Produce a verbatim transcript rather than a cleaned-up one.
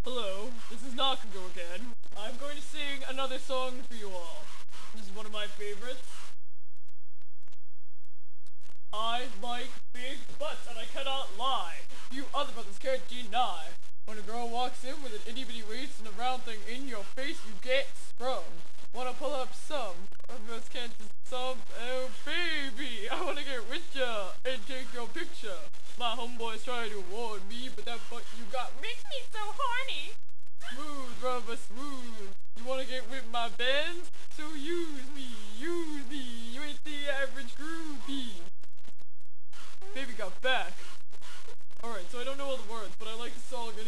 Hello, this is Nakago again. I'm going to sing another song for you all. This is one of my favorites. I like big butts and I cannot lie. You other brothers can't deny. When a girl walks in with an itty bitty waist and a round thing in your face, you get sprung. Wanna pull up some? Of us can't just some. Oh baby, I wanna get with ya and take your picture. My homeboys try to warn me, but that butt you got makes me so horny. Smooth, rubber smooth. You wanna get with my bands? So use me, use me. You ain't the average groupie. Baby got back. Alright, so I don't know all the words, but I like the song